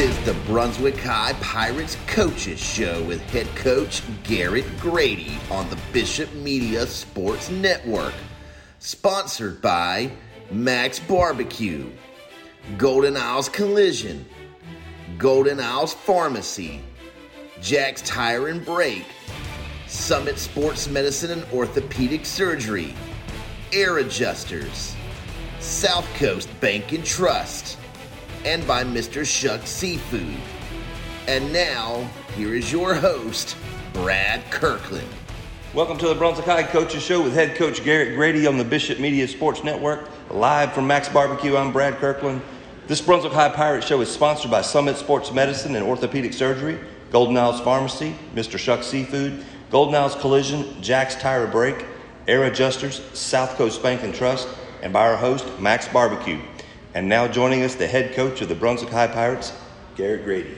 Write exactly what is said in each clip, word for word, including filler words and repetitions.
is the Brunswick High Pirates Coaches Show with head coach Garrett Grady on the Bishop Media Sports Network. Sponsored by Max Barbecue, Golden Isles Collision, Golden Isles Pharmacy, Jack's Tire and Brake, Summit Sports Medicine and Orthopedic Surgery, Air Adjusters, South Coast Bank and Trust, and by Mister Shuck Seafood. And now, here is your host, Brad Kirkland. Welcome to the Brunswick High Coaches Show with head coach Garrett Grady on the Bishop Media Sports Network. Live from Max Barbecue, I'm Brad Kirkland. This Brunswick High Pirate Show is sponsored by Summit Sports Medicine and Orthopedic Surgery, Golden Isles Pharmacy, Mister Shuck Seafood, Golden Isles Collision, Jack's Tire and Brake, Air Adjusters, South Coast Bank and Trust, and by our host, Max Barbecue. And now joining us, the head coach of the Brunswick High Pirates, Garrett Grady.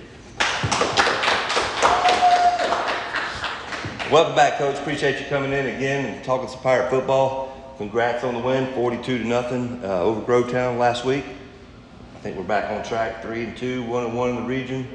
Welcome back, Coach. Appreciate you coming in again and talking some Pirate football. Congrats on the win, forty-two to nothing uh, over Grovetown last week. I think we're back on track, three and two, one and one in the region.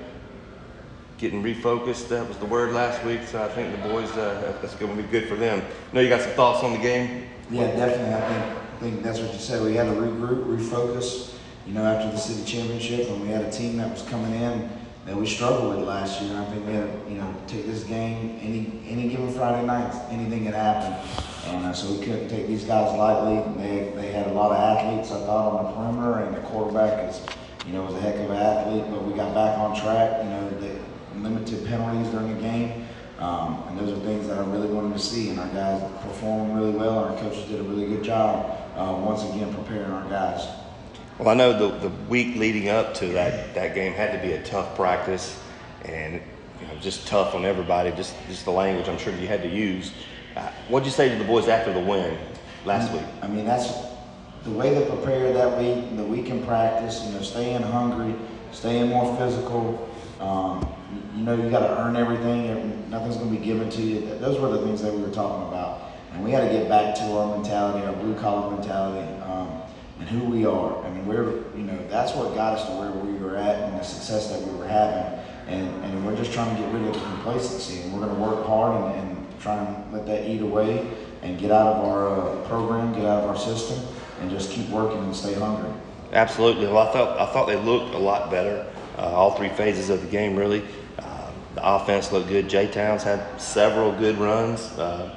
Getting refocused, that was the word last week, so I think the boys, uh, that's going to be good for them. I know you got some thoughts on the game? Yeah, definitely. I think, I think that's what you said. We had to regroup, refocus, you know, after the city championship, and we had a team that was coming in that we struggled with last year. And I think we had to, you know, take this game any any given Friday night, anything can happen. And uh, so we couldn't take these guys lightly. They they had a lot of athletes, I thought, on the perimeter, and the quarterback is, you know, was a heck of an athlete. But we got back on track. You know, they limited penalties during the game. Um, and those are things that I really wanted to see, and our guys performed really well. Our coaches did a really good job, uh, once again, preparing our guys. Well, I know the, the week leading up to that, that game had to be a tough practice, and you know, just tough on everybody, just, just the language I'm sure you had to use. Uh, what did you say to the boys after the win last week? I mean, that's the way they prepared that week, the week in practice, you know, staying hungry, staying more physical. Um, you know, you got to earn everything. Nothing's going to be given to you. Those were the things that we were talking about. And we had to get back to our mentality, our blue-collar mentality, um, and who we are. I mean, we're, you know, that's what got us to where we were at and the success that we were having. And, and we're just trying to get rid of the complacency. And we're going to work hard and, and try and let that eat away and get out of our uh, program, get out of our system, and just keep working and stay hungry. Absolutely. Well, I thought, I thought they looked a lot better. Uh, all three phases of the game, really. Uh, the offense looked good. Jay Towns had several good runs. Uh,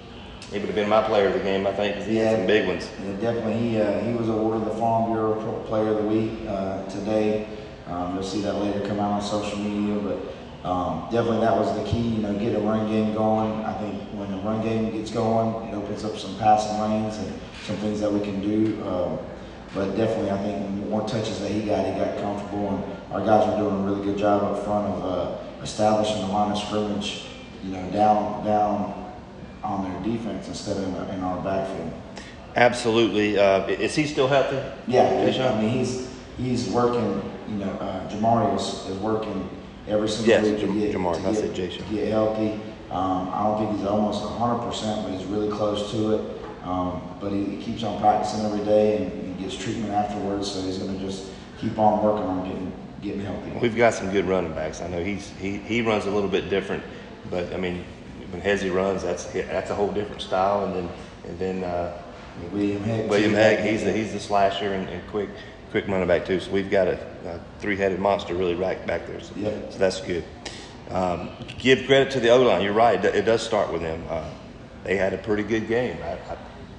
he would have been my player of the game, I think, because he yeah, had some big ones. Yeah, definitely. He uh, he was awarded the Farm Bureau Player of the Week uh, today. Um, you'll see that later come out on social media, but um, definitely that was the key. You know, get a run game going. I think when the run game gets going, it opens up some passing lanes and some things that we can do. Um, But definitely, I think the more touches that he got, he got comfortable, and our guys were doing a really good job up front of uh, establishing the line of scrimmage, you know, down down on their defense instead of in, in our backfield. Absolutely. Uh, is he still healthy? Yeah, Jay-Sean? I mean, he's he's working. You know, uh, Jamari is, is working every single yes, week to Jam- get, Jamari, to I get, said Jay-Sean. to get healthy. Um, I don't think he's almost one hundred percent, but he's really close to it. Um, but he, he keeps on practicing every day and he gets treatment afterwards, so he's going to just keep on working on getting getting healthy. We've got some good running backs. I know he's he, he runs a little bit different, but I mean when Hezzy runs, that's that's a whole different style. And then and then uh, William Hegg. William Hegg, he's the, he's the slasher and, and quick quick running back too. So we've got a, a three-headed monster really right back there. So, yep. so that's good. Um, give credit to the O-line. You're right. It does start with them. Uh, they had a pretty good game. I, I,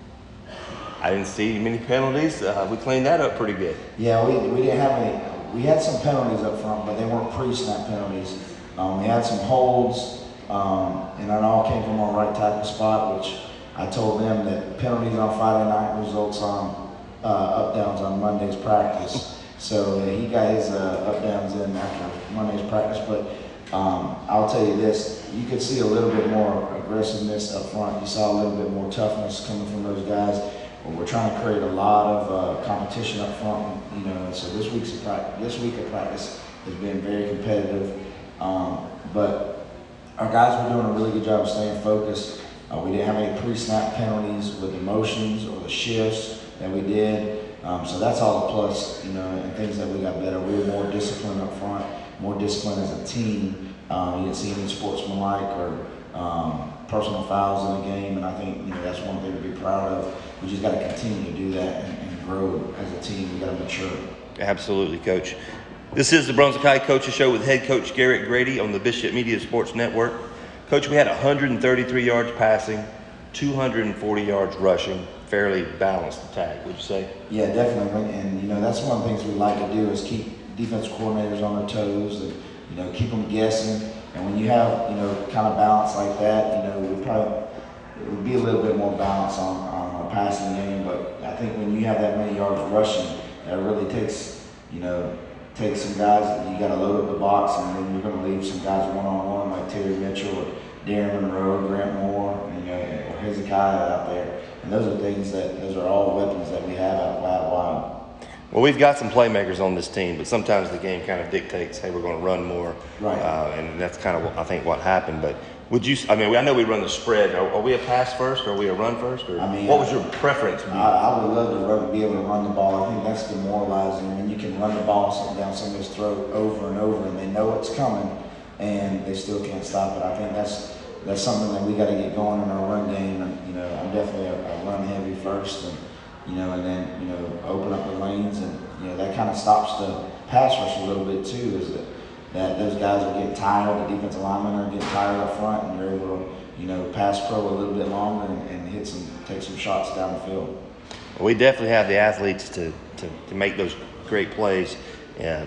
I didn't see many penalties. Uh, we cleaned that up pretty good. Yeah, we, we didn't have any. We had some penalties up front, but they weren't pre-snap penalties. Um, we had some holds, um, and it all came from our right tackle spot, which I told them that penalties on Friday night results on uh, up downs on Monday's practice. So uh, he got his uh, up downs in after Monday's practice. But um, I'll tell you this: you could see a little bit more aggressiveness up front. You saw a little bit more toughness coming from those guys. We're trying to create a lot of uh, competition up front, you know. So this week's practice, this week of practice has been very competitive. Um, but our guys were doing a really good job of staying focused. Uh, we didn't have any pre-snap penalties with the motions or the shifts that we did. Um, so that's all a plus, you know, and things that we got better. We were more disciplined up front. more discipline as a team. Um, you didn't see any sportsmanlike or um, personal fouls in the game, and I think you know that's one thing to be proud of. We just got to continue to do that and, and grow as a team. We got to mature. Absolutely, Coach. This is the Brunswick High Coaches Show with head coach Garrett Grady on the Bishop Media Sports Network. Coach, we had one hundred thirty-three yards passing, two hundred forty yards rushing. Fairly balanced attack, would you say? Yeah, definitely. And, you know, that's one of the things we like to do is keep defensive coordinators on their toes and, you know, keep them guessing. And when you have, you know, kind of balance like that, you know, we probably, it would be a little bit more balance on, on a passing game. But I think when you have that many yards rushing, that really takes, you know, takes some guys that you got to load up the box, and then you're going to leave some guys one-on-one like Terry Mitchell or Darren Monroe, Grant Moore, you know, or Hezekiah out there. And those are things that, those are all weapons that we have out wide. Well, we've got some playmakers on this team, but sometimes the game kind of dictates, hey, we're going to run more. Right. Uh, and that's kind of, what, I think, what happened. But would you, I mean, I know we run the spread. Are, are we a pass first or are we a run first? Or I mean, what was your preference? I, I would love to run, be able to run the ball. I think that's demoralizing when you can run the ball something down somebody's throat over and over and they know it's coming and they still can't stop it. I think that's that's something that we got to get going in our run game. And, you know, I'm definitely a, a run heavy first, and you know, and then you know, open up the lanes, and you know that kind of stops the pass rush a little bit too. Is that that those guys are getting tired, the defensive linemen are getting tired up front, and you're able to you know pass pro a little bit longer and, and hit some take some shots down the field. Well, we definitely have the athletes to to, to make those great plays. And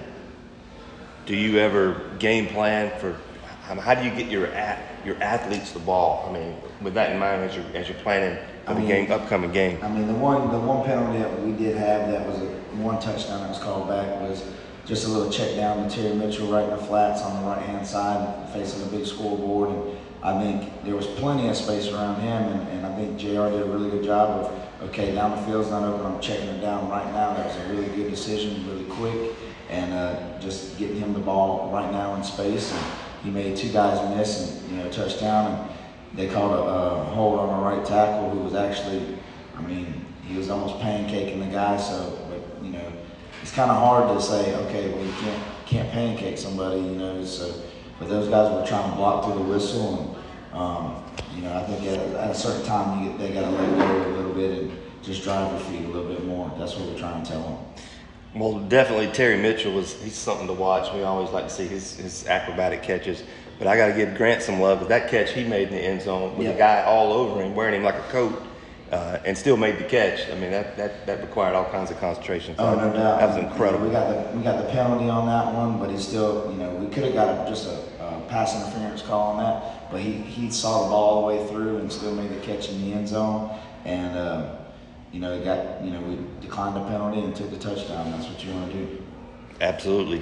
do you ever game plan for? How do you get your at, your athletes the ball? I mean, with that in mind, as you're as you're planning for I the mean, game, upcoming game. I mean, the one the one penalty that we did have that was a one touchdown that was called back was just a little check down to Terry Mitchell right in the flats on the right hand side, facing a big scoreboard. And I think there was plenty of space around him, and, and I think J R did a really good job of okay, down the field's not open, I'm checking it down right now. That was a really good decision, really quick, and uh, just getting him the ball right now in space. And he made two guys miss and, you know, touchdown, and they called a, a hold on a right tackle who was actually, I mean, he was almost pancaking the guy. So, but, you know, it's kind of hard to say, okay, well, you can't can't pancake somebody, you know. So, but those guys were trying to block through the whistle, and um, you know, I think at, at a certain time you get, they got to let go a little bit and just drive their feet a little bit more. That's what we're trying to tell them. Well, definitely Terry Mitchell was he's something to watch. We always like to see his, his acrobatic catches. But I got to give Grant some love. But that catch he made in the end zone with yeah. a guy all over him, wearing him like a coat, uh, and still made the catch. I mean, that, that, that required all kinds of concentration. So oh, no doubt. That was incredible. We got the we got the penalty on that one, but he still, you know, we could have got a, just a, a pass interference call on that. But he, he saw the ball all the way through and still made the catch in the end zone. And, uh, you know, it got, you know, we declined the penalty and took the touchdown. That's what you want to do. Absolutely.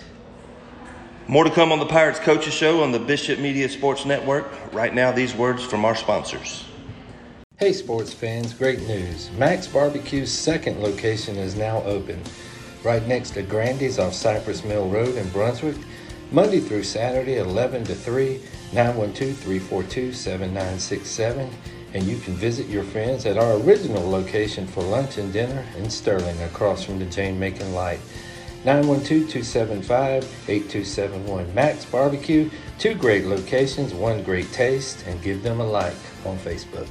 More to come on the Pirates Coaches Show on the Bishop Media Sports Network. Right now, these words from our sponsors. Hey sports fans, great news. Max Barbecue's second location is now open, right next to Grandy's off Cypress Mill Road in Brunswick, Monday through Saturday, eleven to three, nine one two, three four two, seven nine six seven. And you can visit your friends at our original location for lunch and dinner in Sterling, across from the Jane Macon Light. nine one two, two seven five, eight two seven one. Max Barbecue, two great locations, one great taste, and give them a like on Facebook.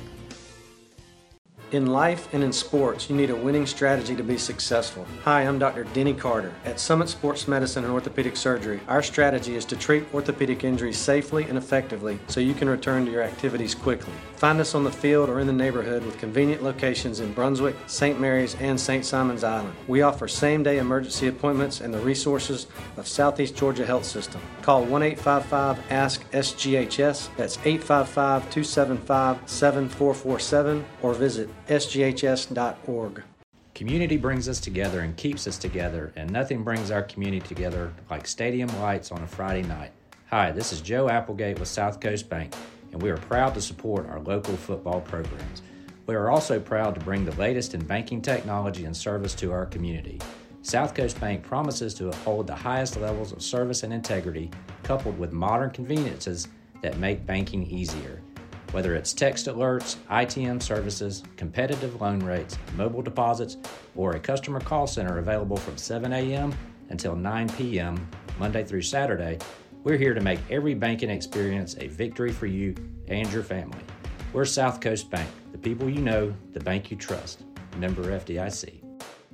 In life and in sports, you need a winning strategy to be successful. Hi, I'm Doctor Denny Carter. At Summit Sports Medicine and Orthopedic Surgery, our strategy is to treat orthopedic injuries safely and effectively so you can return to your activities quickly. Find us on the field or in the neighborhood with convenient locations in Brunswick, Saint Mary's, and Saint Simons Island. We offer same-day emergency appointments and the resources of Southeast Georgia Health System. Call one eight five five, A S K, S G H S. That's eight five five, two seven five, seven four four seven, or visit S G H S dot org. Community brings us together and keeps us together, and nothing brings our community together like stadium lights on a Friday night. Hi, this is Joe Applegate with South Coast Bank, and we are proud to support our local football programs. We are also proud to bring the latest in banking technology and service to our community. South Coast Bank promises to uphold the highest levels of service and integrity, coupled with modern conveniences that make banking easier. Whether it's text alerts, I T M services, competitive loan rates, mobile deposits, or a customer call center available from seven a.m. until nine p.m. Monday through Saturday, we're here to make every banking experience a victory for you and your family. We're South Coast Bank, the people you know, the bank you trust. Member F D I C.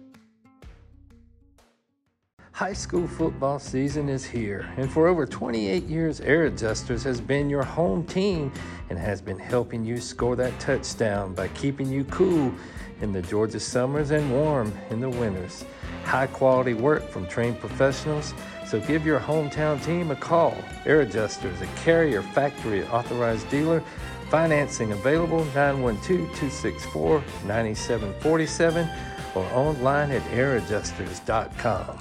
High school football season is here, and for over twenty-eight years, Air Adjusters has been your home team and has been helping you score that touchdown by keeping you cool in the Georgia summers and warm in the winters. High quality work from trained professionals, so give your hometown team a call. Air Adjusters, a Carrier factory authorized dealer. Financing available, nine one two, two six four, nine seven four seven or online at air adjusters dot com.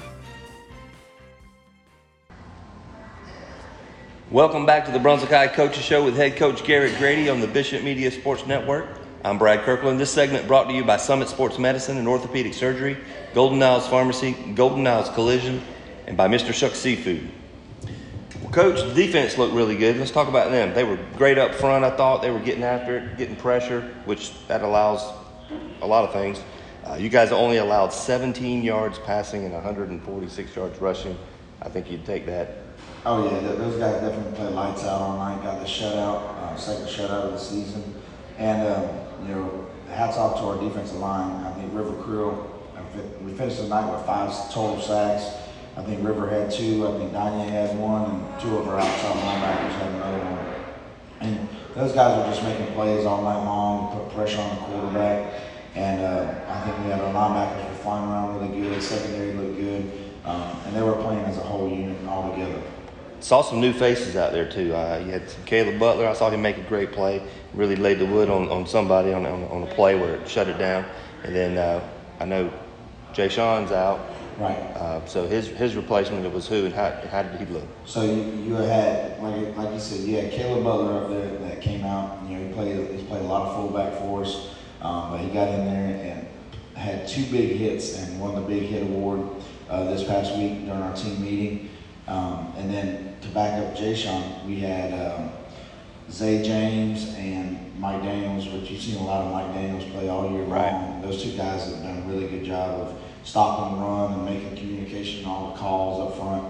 Welcome back to the Brunswick High Coaches Show with head coach Garrett Grady on the Bishop Media Sports Network. I'm Brad Kirkland. This segment brought to you by Summit Sports Medicine and Orthopedic Surgery, Golden Niles Pharmacy, Golden Niles Collision, and by Mister Shuck Seafood. Well, Coach, the defense looked really good. Let's talk about them. They were great up front, I thought. They were getting after it, getting pressure, which that allows a lot of things. Uh, you guys only allowed seventeen yards passing and one hundred forty-six yards rushing. I think you'd take that. Oh yeah, th- those guys definitely played lights out all night. Got the shutout, uh, second shutout of the season, and um, you know, hats off to our defensive line. I think River Creel. We finished the night with five total sacks. I think River had two. I think Danye had one, and two of our outside linebackers had another one. And those guys were just making plays all night long, put pressure on the quarterback. And uh, I think we had our linebackers were flying around really good. Secondary looked good, um, and they were playing as a whole unit all together. Saw some new faces out there too. Uh, you had some Caleb Butler. I saw him make a great play. Really laid the wood on, on somebody on, on on a play where it shut it down. And then uh, I know Jay Sean's out. Right. Uh, so his his replacement was who, and how how did he look? So you you had like like you said, you had Caleb Butler up there that came out. You know, he played he's played a lot of fullback for us, um, but he got in there and had two big hits and won the big hit award uh, this past week during our team meeting. Um, and then to back up Jay Sean, we had um, Zay James and Mike Daniels, which you've seen a lot of Mike Daniels play all year Right. long. Those two guys have done a really good job of stopping the run and making communication, all the calls up front.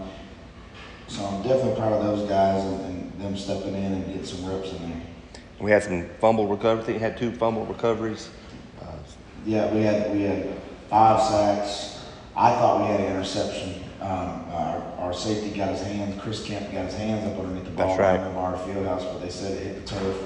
So I'm definitely proud of those guys and, and them stepping in and getting some reps in there. We had some fumble recovery. I think he had two fumble recoveries. Uh, Yeah, we had we had five sacks. I thought we had an interception. Um, our, our safety got his hands, Chris Kemp got his hands up underneath the ball That's right. down in our field house, but they said it hit the turf.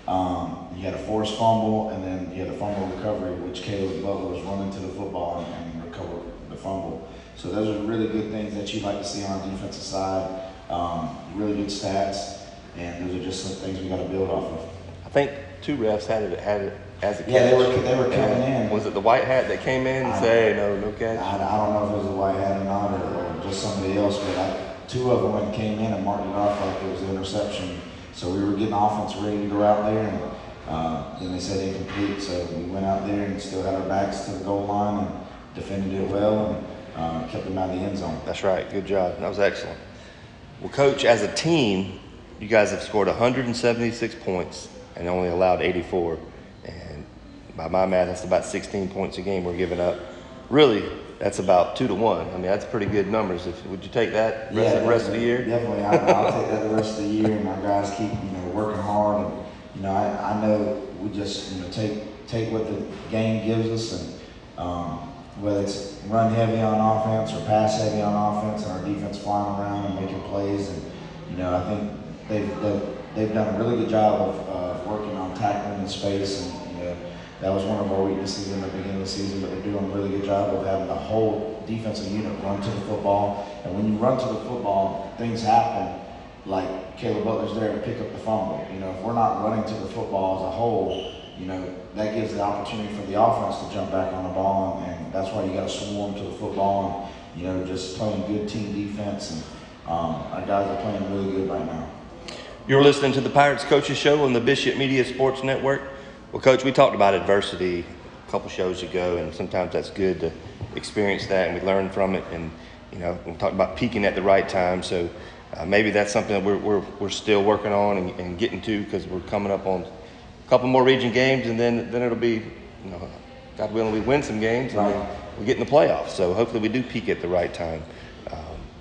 Um, you had a forced fumble, and then you had a fumble recovery, which Caleb Butler was running to the football and, and recovered the fumble. So those are really good things that you'd like to see on our defensive side. Um, really good stats, and those are just some things we got to build off of. I think two refs had it had it as a catch. Yeah, they were they were coming in. Was it the white hat that came in and I- said, "Hey, no, no catch"? I, I don't know if it was a white hat or not, or, or just somebody else, but I, two of them went came in and marked it off like it was an interception. So we were getting offense ready to go out there, and uh, then they said incomplete. So we went out there and still had our backs to the goal line and defended it well and uh, kept them out of the end zone. That's right. Good job. That was excellent. Well, Coach, as a team, you guys have scored one hundred seventy-six points and only allowed eighty-four. And by my math, that's about sixteen points a game we're giving up. Really, that's about two to one. I mean, that's pretty good numbers. If, would you take that rest, Yeah, the rest of the year? Definitely, I, I'll take that the rest of the year, and our guys keep you know working hard. And you know, I, I know we just you know take take what the game gives us, and um, whether it's run heavy on offense or pass heavy on offense, and our defense flying around and making plays. And you know, I think they've they've, they've done a really good job of uh, working on tackling in space, and you know. That was one of our weaknesses in the beginning of the season, but they're doing a really good job of having the whole defensive unit run to the football. And when you run to the football, things happen. Like Caleb Butler's there to pick up the fumble. You know, if we're not running to the football as a whole, you know, that gives the opportunity for the offense to jump back on the ball, and, and that's why you got to swarm to the football and, you know, just playing good team defense. And um, our guys are playing really good right now. You're listening to the Pirates Coaches Show on the Bishop Media Sports Network. Well, Coach, we talked about adversity a couple shows ago, and sometimes that's good to experience that, and we learn from it. And you know, we talked about peaking at the right time. So uh, maybe that's something that we're we're, we're still working on and, and getting to, because we're coming up on a couple more region games, and then then it'll be, you know, God willing, we win some games, and Right. then we get in the playoffs. So hopefully we do peak at the right time. Um,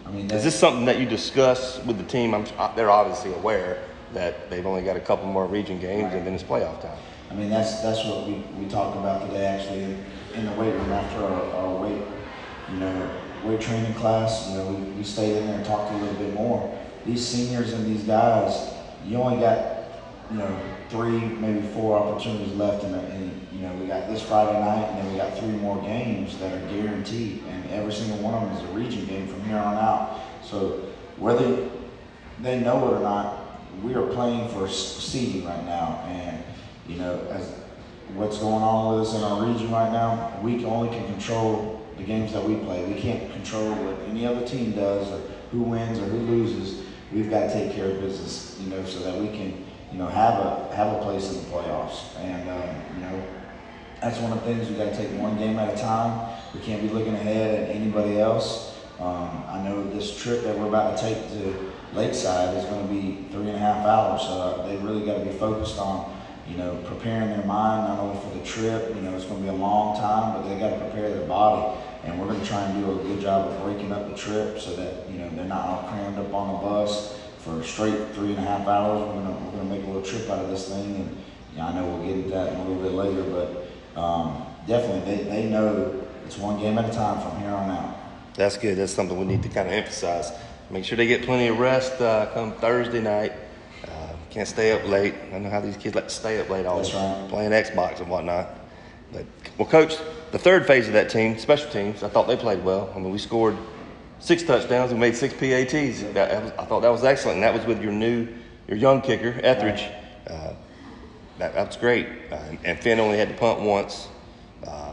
I mean, is this something that you discuss with the team? I'm, they're obviously aware that they've only got a couple more region games right. and then it's playoff time. I mean, that's that's what we, we talked about today, actually, in, in the weight room after our, our weight, you know, weight training class. You know, we, we stayed in there and talked a little bit more. These seniors and these guys, you only got, you know, three, maybe four opportunities left, in, the, in you know, we got this Friday night, and then we got three more games that are guaranteed, and every single one of them is a region game from here on out. So whether they know it or not, we are playing for seeding right now, and you know, as what's going on with us in our region right now, we only can control the games that we play. We can't control what any other team does or who wins or who loses. We've got to take care of business, you know, so that we can, you know, have a have a place in the playoffs. And um, you know, that's one of the things, we got to take one game at a time. We can't be looking ahead at anybody else. Um, I know this trip that we're about to take to Lakeside is going to be three and a half hours, so they really got to be focused on, you know, preparing their mind, not only for the trip, you know, it's going to be a long time, but they got to prepare their body. And we're going to try and do a good job of breaking up the trip so that, you know, they're not all crammed up on the bus for straight three and a half hours. We're going to, we're going to make a little trip out of this thing. And you know, I know we'll get into that a little bit later, but um, definitely they, they know it's one game at a time from here on out. That's good. That's something we need to kind of emphasize. Make sure they get plenty of rest uh, come Thursday night. Uh, can't stay up late. I know how these kids like to stay up late all That's right. playing Xbox and whatnot. But, well, Coach, the third phase of that team, special teams, I thought they played well. I mean, we scored six touchdowns and made six P A Ts. That, that was, I thought that was excellent, and that was with your new, your young kicker, Etheridge. Uh, that, that's great. Uh, and Finn only had to punt once. Uh,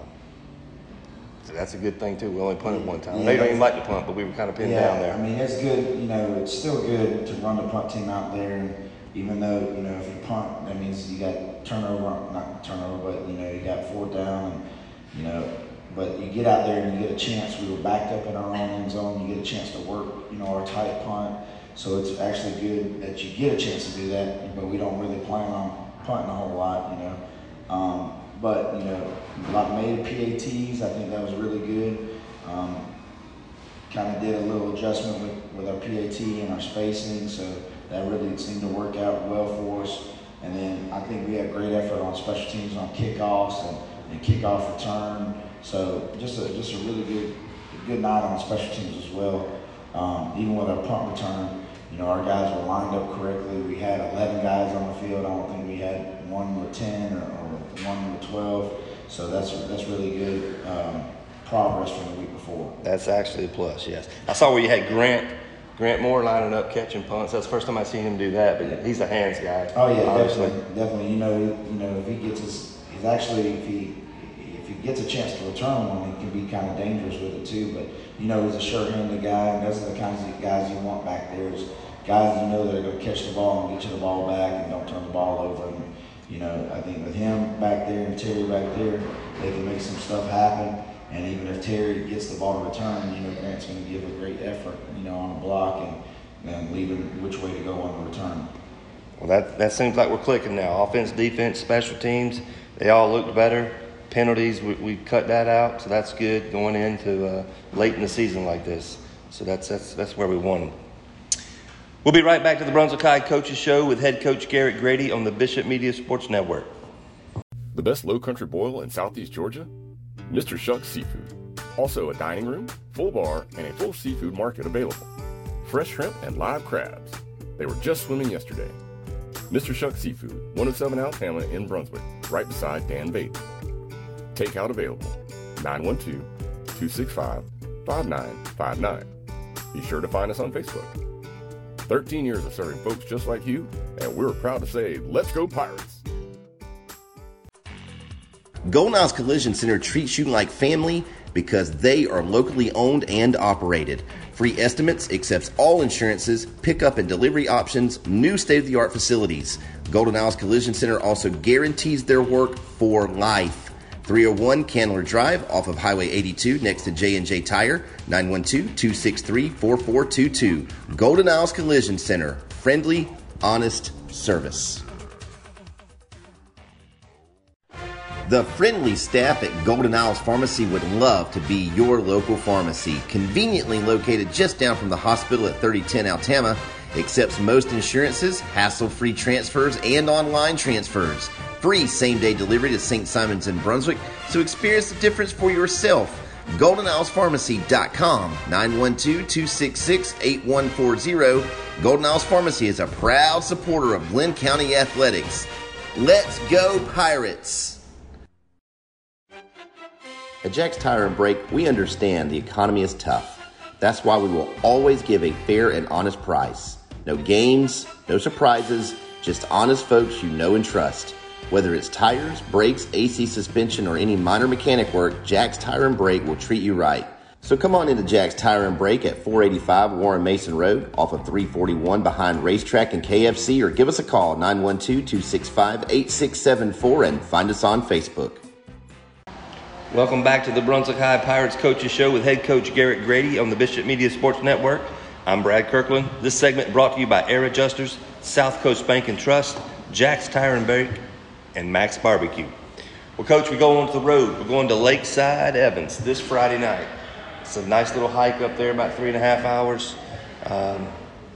so that's a good thing, too. We only punted one time. Yeah, they don't even like to punt, but we were kind of pinned yeah, down there. I mean, it's good. You know, it's still good to run the punt team out there. And even though, you know, if you punt, that means you got turnover, not turnover, but, you know, you got fourth down. And, you know, but you get out there and you get a chance. We were backed up in our own end zone. You get a chance to work, you know, our tight punt. So it's actually good that you get a chance to do that, but we don't really plan on punting a whole lot, you know. Um, but, you know, a lot made P A Ts. I think that was really good. Um, kind of did a little adjustment with, with our P A T and our spacing, so that really seemed to work out well for us. And then I think we had great effort on special teams on kickoffs and, and kickoff return. So just a just a really good good night on special teams as well. Um, even with our punt return, you know, our guys were lined up correctly. We had eleven guys on the field. I don't think we had one with ten or, or one with twelve. So that's that's really good um, progress from the week before. That's actually a plus, yes. I saw where you had Grant Grant Moore lining up catching punts. That's the first time I've seen him do that, but he's a hands guy. Oh yeah, obviously. definitely, definitely. You know, you know, if he gets his, he's actually if he if he gets a chance to return one, he can be kind of dangerous with it too. But you know, he's a sure-handed guy, and those are the kinds of guys you want back there. Is guys you know that are going to catch the ball and get you the ball back and don't turn the ball over. And you know, I think with him back there and Terry back there, they can make some stuff happen. And even if Terry gets the ball to return, you know, Grant's going to give a great effort, you know, on the block and, and leave him which way to go on the return. Well, that, that seems like we're clicking now. Offense, defense, special teams, they all looked better. Penalties, we, we cut that out, so that's good going into uh, late in the season like this. So that's, that's, that's where we want them. We'll be right back to the Brunswick High Coaches Show with head coach Garrett Grady on the Bishop Media Sports Network. The best low country boil in southeast Georgia? Mister Shuck's Seafood. Also a dining room, full bar, and a full seafood market available. Fresh shrimp and live crabs. They were just swimming yesterday. Mister Shuck's Seafood, one oh seven Alf Hamlet in Brunswick, right beside Dan Bates. Takeout available, nine one two, two six five, five nine five nine. Be sure to find us on Facebook. thirteen years of serving folks just like you, and we're proud to say, let's go Pirates! Golden Isles Collision Center treats you like family because they are locally owned and operated. Free estimates, accepts all insurances, pickup and delivery options, new state-of-the-art facilities. Golden Isles Collision Center also guarantees their work for life. three oh one Candler Drive off of Highway eighty-two next to J and J Tire, nine one two, two six three, four four two two. Golden Isles Collision Center, friendly, honest service. The friendly staff at Golden Isles Pharmacy would love to be your local pharmacy. Conveniently located just down from the hospital at thirty ten Altama, accepts most insurances, hassle-free transfers, and online transfers. Free same-day delivery to Saint Simons in Brunswick, so experience the difference for yourself. golden isles pharmacy dot com, nine one two, two six six, eight one four zero. Golden Isles Pharmacy is a proud supporter of Glenn County Athletics. Let's go Pirates! At Jack's Tire and Brake, we understand the economy is tough. That's why we will always give a fair and honest price. No games, no surprises, just honest folks you know and trust. Whether it's tires, brakes, A C suspension, or any minor mechanic work, Jack's Tire and Brake will treat you right. So come on into Jack's Tire and Brake at four eighty-five Warren Mason Road off of three forty-one behind Racetrack and K F C, or give us a call nine one two, two six five, eight six seven four and find us on Facebook. Welcome back to the Brunswick High Pirates Coaches Show with head coach Garrett Grady on the Bishop Media Sports Network. I'm Brad Kirkland. This segment brought to you by Air Adjusters, South Coast Bank and Trust, Jack's Tire and Brake, and Max Barbecue. Well, Coach, we go on to the road. We're going to Lakeside Evans this Friday night. It's a nice little hike up there, about three and a half hours. Um,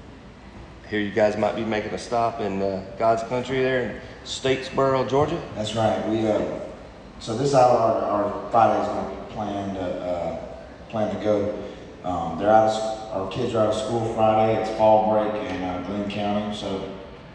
here you guys might be making a stop in uh, God's country there in Statesboro, Georgia. That's right. We uh, so this is how our, our Friday's going to plan to uh, plan to go. Um, they're out of, our kids are out of school Friday. It's fall break in uh, Glenn County. So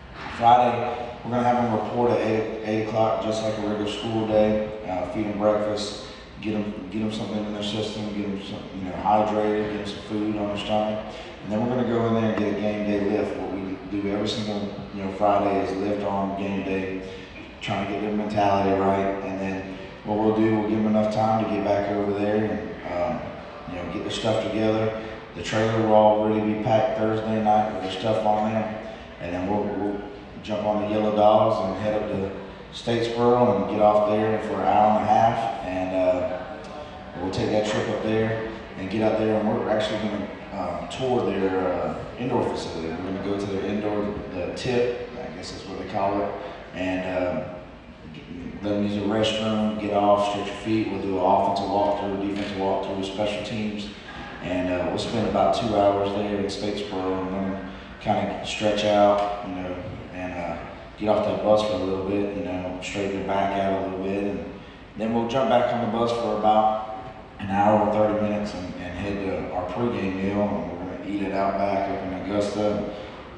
Friday we're going to have them report at eight, eight o'clock, just like a regular school day. Uh, feed them breakfast. Get them, get them something in their system, get them some, you know, hydrated, get them some food on their stomach, and then we're going to go in there and get a game day lift. What we do every single, you know, Friday is lift on game day, trying to get their mentality right, and then what we'll do, we'll give them enough time to get back over there and, um, you know, get their stuff together. The trailer will already be packed Thursday night with their stuff on there, and then we'll, we'll jump on the Yellow Dogs and head up to Statesboro and get off there for an hour and a half, and uh, we'll take that trip up there and get out there, and we're actually going to um, tour their uh, indoor facility. We're going to go to their indoor, the tip, I guess that's what they call it, and uh, let them use the restroom, get off, stretch your feet. We'll do an offensive walkthrough, defensive walkthrough, special teams, and uh, we'll spend about two hours there in Statesboro and then kind of stretch out, you know, and uh, get off that bus for a little bit, you know, straighten your back out a little bit, and then we'll jump back on the bus for about an hour and thirty minutes and, and head to our pregame meal, and we're going to eat it out back up in Augusta.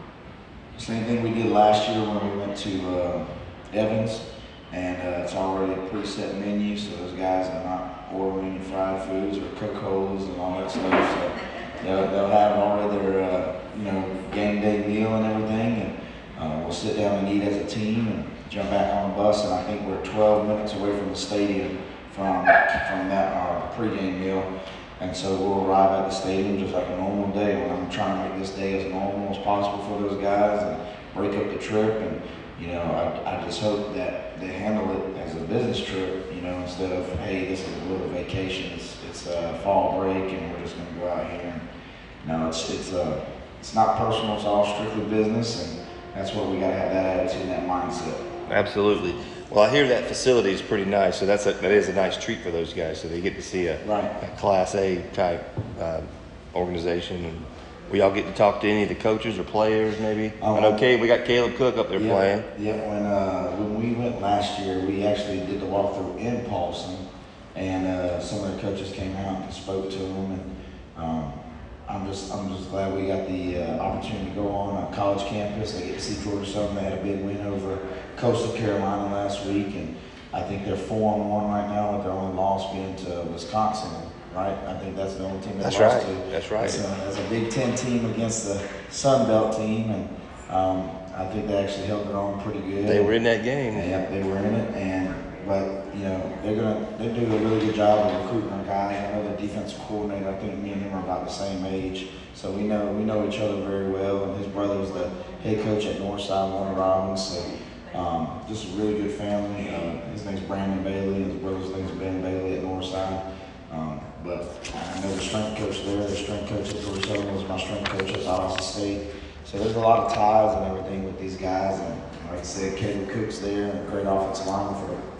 Same thing we did last year when we went to uh, Evans, and uh, it's already a preset menu, so those guys are not ordering fried foods or Coca-Colas and all that stuff, so they'll, they'll have already their uh, you know, game day meal and everything, and uh, we'll sit down and eat as a team and jump back on the bus, and I think we're twelve minutes away from the stadium from from that uh, pregame meal, and so we'll arrive at the stadium just like a normal day. When I'm trying to make this day as normal as possible for those guys and break up the trip, and you know, I, I just hope that they handle it as a business trip, you know, instead of, hey, this is a little vacation, it's it's a fall break and we're just going to go out here. And no, it's it's uh it's not personal, it's all strictly business, and that's what we got to have, that attitude and that mindset. Absolutely. Well, I hear that facility is pretty nice, so that's a, that is a nice treat for those guys. So they get to see a, right. a Class A type uh, organization, and we all get to talk to any of the coaches or players, maybe. Um, I know Caleb, we got Caleb Cook up there yeah, playing. Yeah. When uh, when we went last year, we actually did the walkthrough in Paulson, and uh, some of the coaches came out and spoke to them, and um, I'm just I'm just glad we got the uh, opportunity to go on a college campus. They get to see Georgia Southern. They had a big win over Coastal Carolina last week, and I think they're four and one right now, with their only loss being to Wisconsin. Right, I think that's the only team that that's lost right. to. That's right. That's a, that's a Big Ten team against the Sun Belt team, and um, I think they actually held their own pretty good. They were in that game. Yeah, they were in it, and but you know they're gonna they do a really good job of recruiting our guys. I know the defensive coordinator. I think me and him are about the same age, so we know we know each other very well. And his brother was the head coach at Northside, Warner Robbins. So um, just a really good family. Uh, his name's Brandon Bailey, and his brother's name's Ben Bailey at Northside. Um, but I know the strength coach there. The strength coach at Georgia Southern was my strength coach at Austin State. So there's a lot of ties and everything with these guys. And like I said, Caleb Cook's there, and a great offensive lineman for the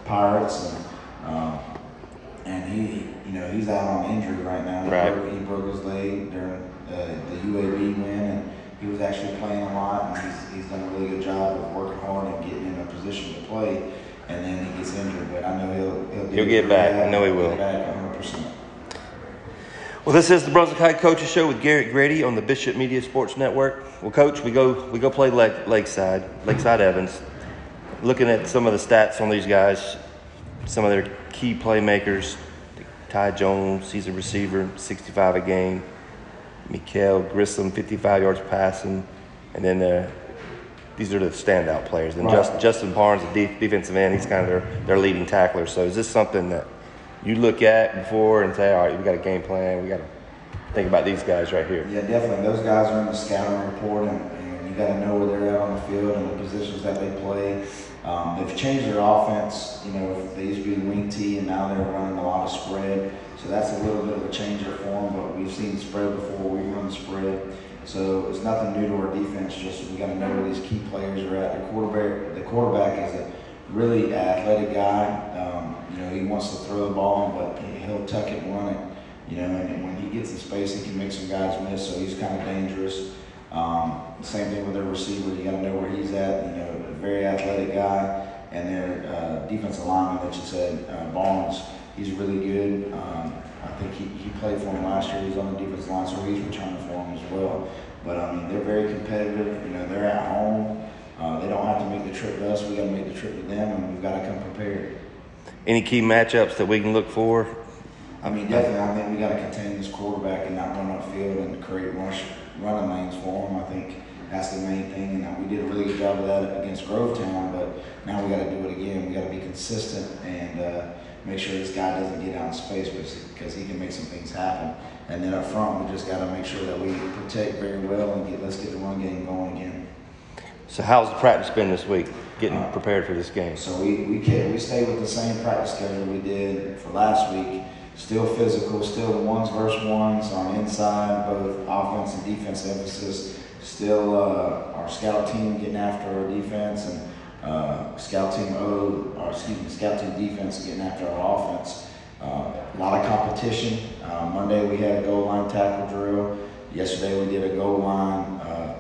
Pirates, and um, and he, you know, he's out on injury right now. He, Right. broke, he broke his leg during uh, the U A B win, and he was actually playing a lot, and he's, he's done a really good job of working hard and getting in a position to play, and then he gets injured, but I know he'll he'll, He'll get back. I know he will. Get back one hundred percent. Well, this is the Brunswick High Coaches Show with Garrett Grady on the Bishop Media Sports Network. Well, Coach, we go we go play Lake, Lakeside, Lakeside Evans. Looking at some of the stats on these guys, some of their key playmakers. Ty Jones, he's a receiver, sixty-five a game. Mikael Grissom, fifty-five yards passing. And then uh, these are the standout players. And Right. Just, Justin Barnes, the de- defensive end, he's kind of their, their leading tackler. So is this something that you look at before and say, all right, we got a game plan, we got to think about these guys right here? Yeah, definitely. Those guys are in the scouting report, and, and you got to know where they're at on the field and the positions that they play. Um, they've changed their offense. You know, they used to be wing tee, and now they're running a lot of spread. So that's a little bit of a change for them, but we've seen spread before. We run spread. So it's nothing new to our defense, just we got to know where these key players are at. The quarterback, the quarterback is a really athletic guy. Um, you know, he wants to throw the ball, but he'll tuck it and run it. You know, and when he gets in space, he can make some guys miss, so he's kind of dangerous. Um, same thing with their receiver. You got to know where he's at. You know, a very athletic guy. And their uh, defensive lineman that you said, uh, Barnes, he's really good. Um, I think he, he played for him last year. He's on the defensive line, so he's returning for him as well. But, I mean, they're very competitive. You know, they're at home. Uh, they don't have to make the trip to us. We got to make the trip to them, and we've got to come prepared. Any key matchups that we can look for? I mean, definitely, I think we got to contain this quarterback and not run upfield and create rush, running lanes for him. I think that's the main thing, and we did a really good job of that against Grovetown, but now we got to do it again. We got to be consistent and uh, make sure this guy doesn't get out in space because he can make some things happen. And then up front, we just got to make sure that we protect very well and get let's get the run game going again. So how's the practice been this week, getting prepared for this game? So we we can, we stay with the same practice schedule we did for last week. Still physical, still ones versus ones on inside, both offense and defense emphasis. Still uh, our scout team getting after our defense, and uh, scout team O, or excuse me, scout team defense getting after our offense. Uh, a lot of competition. Uh, Monday we had a goal line tackle drill. Yesterday we did a goal line uh,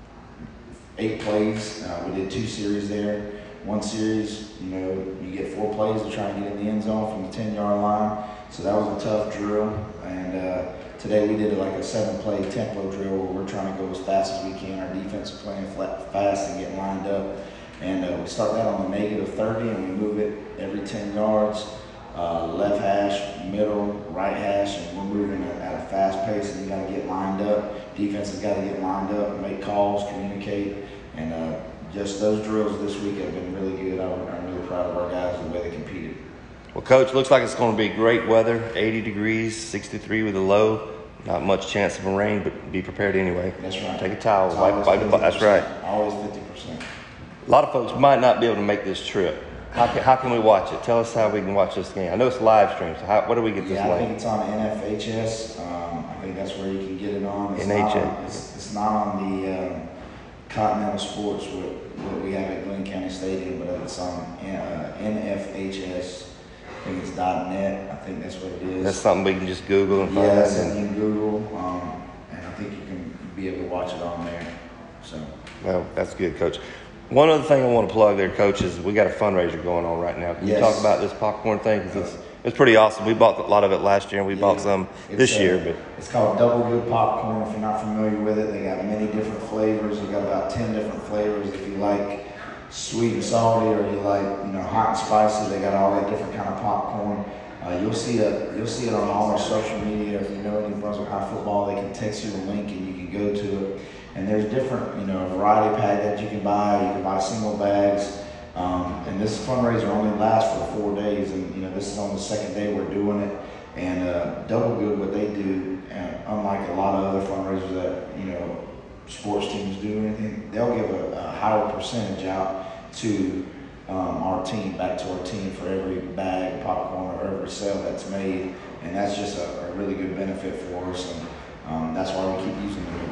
eight plays. Uh, we did two series there. One series, you know, you get four plays to try and get in the end zone from the ten-yard line. So that was a tough drill. And uh, today we did like a seven-play tempo drill where we're trying to go as fast as we can. Our defense is playing flat, fast and getting lined up. And uh, we start that on the negative thirty, and we move it every ten yards. Uh, left hash, middle, right hash, and we're moving at, at a fast pace, and you got to get lined up. Defense has got to get lined up, make calls, communicate, and uh, just those drills this week have been really good. I'm, I'm really proud of our guys, the way they competed. Well, Coach, looks like it's going to be great weather, eighty degrees, sixty-three with a low. Not much chance of rain, but be prepared anyway. That's right. Take a towel, It's wipe, always wipe the, that's right. Always fifty percent. A lot of folks might not be able to make this trip. How can, how can we watch it? Tell us how we can watch this game. I know it's live stream, so how, what do we get this Yeah, I think link? it's on N F H S. Um, I think that's where you can get it on. It's N H S. Not on it's, it's not on the um, Continental Sports, what, what we have at Glenn County Stadium, but it's on uh, N F H S. I think it's .net. I think that's what it is. That's something we can just Google and find Yeah, out. that's And, in Google, um, and I think you can be able to watch it on there. So. well, that's good, Coach. One other thing I want to plug there, Coach, is we got a fundraiser going on right now. Can Yes. you talk about this popcorn thing? 'Cause it's, it's pretty awesome. We bought a lot of it last year, and we bought Yeah. some It's, this uh, year. But it's called Double Good Popcorn. If you're not familiar with it, they got many different flavors. They got about ten different flavors. If you like sweet and salty, or you like you know hot and spicy, they got all that different kind of popcorn. Uh, you'll see it. You'll see it on all our social media. If you know any Brunswick High football, they can text you the link and you can go to it. And there's different, you know, variety pack that you can buy. You can buy single bags. Um, and this fundraiser only lasts for four days. And, you know, this is on the second day we're doing it. And uh, Double Good, what they do, uh, unlike a lot of other fundraisers that, you know, sports teams do or anything, they'll give a, a higher percentage out to um, our team, back to our team for every bag of popcorn or every sale that's made. And that's just a, a really good benefit for us. And um, that's why we keep using them every year.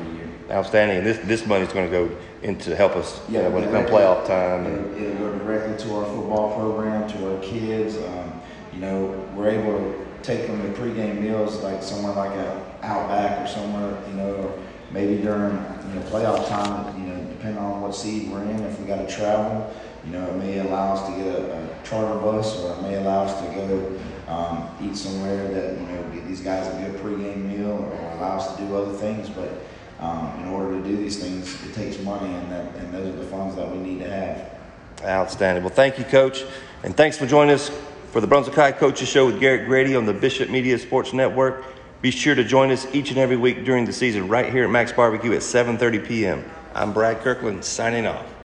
Outstanding. And this this money's going to go into help us Yeah, you know, when it comes directly- playoff time. And, It'll, it'll go directly to our football program, to our kids. Um, you know, we're able to take them to pregame meals like somewhere like a Outback or somewhere, you know, or maybe during, you know, playoff time, you know, depending on what seed we're in, if we got to travel, you know, it may allow us to get a, a charter bus, or it may allow us to go um, eat somewhere that, you know, get these guys a good pregame meal, or allow us to do other things. But um, in order to do these things, it takes money, and that and those are the funds that we need to have. Outstanding. Well, thank you, Coach. And thanks for joining us for the Brunswick High Coaches Show with Garrett Grady on the Bishop Media Sports Network. Be sure to join us each and every week during the season right here at Max Barbecue at seven thirty p.m. I'm Brad Kirkland, signing off.